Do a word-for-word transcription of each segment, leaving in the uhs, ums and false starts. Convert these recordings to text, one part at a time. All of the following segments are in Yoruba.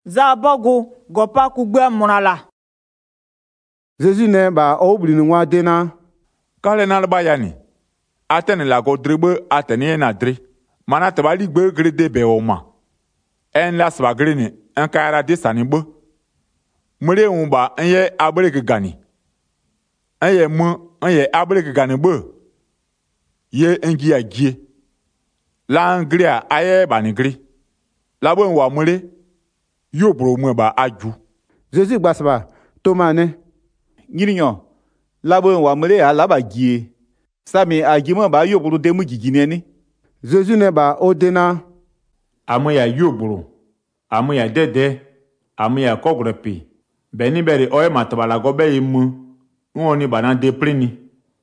za bogu gopa kugbe munala. Jésus ne ba obli ni wa dena. Kale na ba yani. Atene la go drebe atene na dre. Mana te ba ligbe grede be oma. En la swa grene en kaira de sanimbo. Mure umba enye abreke gani. Enye mu enye abreke gani bo. Ye engi agie. La angria aye banigri. La bo wa mure. Yo bro mu ba aju. Jésus gbasba Thomas ne. Nyirinyo. La bo wa mure ala ba gie. Sami agimo ba yo bro demu gigine ni. Jésus ne ba odena. Amu ya yo bro. Amu ya dede. Amu ya kogrepi. Beni beri oye matabala gobe imu. Ngoni bana de plini.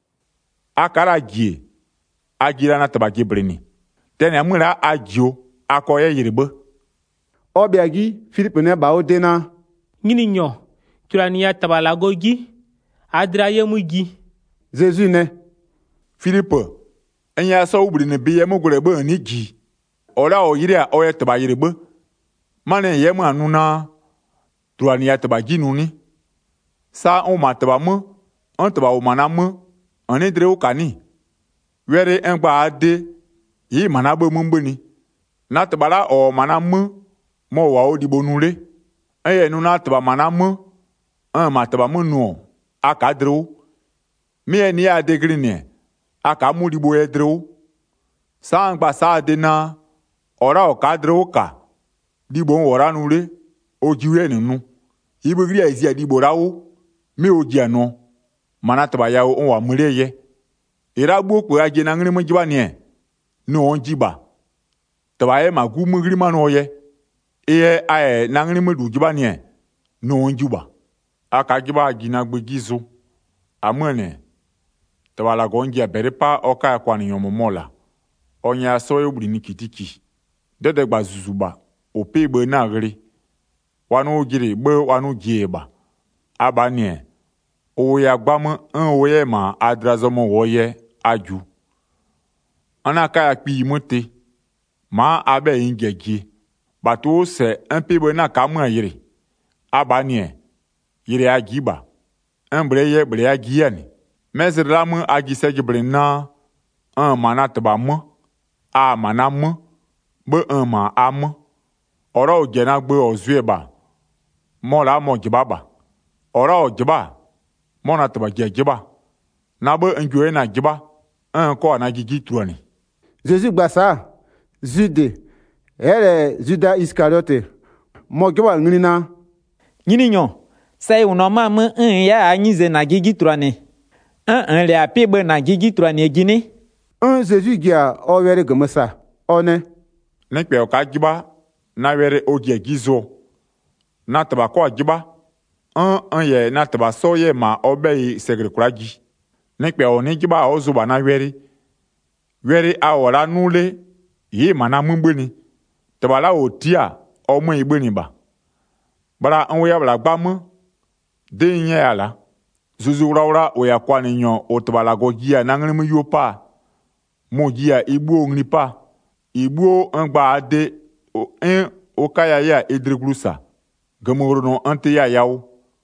Akara gie. Agira na tabaki plini. Tene amura agio. Akoye yiribe. Obiagi Philippe ne ba odena. Ngini nyo. Turani ya tabalago gi. Adra ye mu gi. Jésus ne. Philippe. Enya so ubri ne biye mu gurebe ni gi. Ora o yiri a oye taba yiribe. Mane ye mu anuna. Turani ya taba gi nuni. Sa on ma taba mu. On taba o mana mu. On edre o kani. Were engba ade. Yi mana be mu mbeni. Na taba la o mana mu. Mo wa o dibo nule. Eye nu na taba mana mu. An ma taba mu nu. Aka dro. Mi eni a degri ne. Aka mu dibo e dro. Sa angba sa de na. Ora o ka dro ka. Dibo ora nule. O jiwe ni nu. Ibo gri a isi a dibo ra o. Mi o ji ano. Mana taba ya o on wa mure ye. Ira gbo pe aje na ngri mo jiba ni. No on jiba. Taba ye ma gu mu gri ma no ye. Eye aye nangri mudu jiba ni e no njuba aka jiba gina gbegizo amene tawala gonja berepa oka kwa ni yomomola onya so yobri ni kitiki dede gba zuzuba opegbe na gri wanu gire gbe wanu gieba abani e o ya gbam en o ye ma adrazomo woye aju anaka ya pi mote ma abe ingegi bato se un peu na kamwa yiri abanie yiri agiba un breye breye agiani mes ram agise gibre na un mana tbam a mana m be un ma am oro ojena gbe ozueba mo la mo gibaba oro ojiba mo na tba giba na be njoe na giba un ko na gigi truani Jésus gbasa Jude. Ere Judas Iscariote. Mo gwa ngrina. Ngini nyo. Sai unoma mu un ya anyize na gigi truane. Un un le apebe na gigi truane gini. Un Jésus gia o were gmasa. One. Ne pe o ka giba na were o gi gizo. Na taba ko giba. Un un ye na taba so ye ma obey segre kuraji. Ne pe o ni giba o zuba na were. Were awora nule yi mana mumbeni. Tabala o tia o mo igbeni ba. Bara anwe ya bla gbam de nye ala. Zuzu rawra o ya kwa ni nyo o tabala go gia na ngri mu yopa. Mo gia igbo ngri pa. Igbo ngba ade o en o kaya ya edreglusa. Gemoro no ante ya yawo.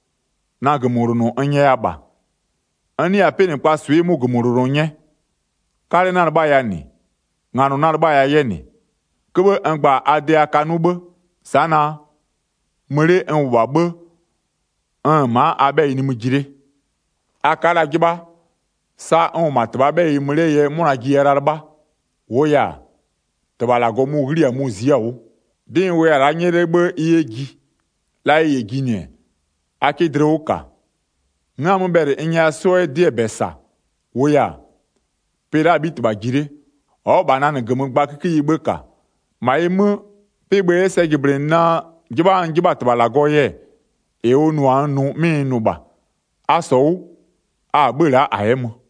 Na gemoro no anye ya ba. Ani apeni kwa swe mo gemoro no nye. Kale na ba ya ni. Ngano na ba ya ye ni. Kebe angba ade akanube sana mere enwa be an ma abe ni mujire akala giba sa on matba be mere ye muna giyararba woya tbala go mu hiri amu ziawo din we ara nyere be iyegi la iyegi ne akidre oka ngam bere enya so e die besa woya pera bitba gire o banana gemu gba kiki ibeka ma imu pigbe ese gibre na giba ngiba tbala goye e onu anu mi nuba aso a gbera ahemu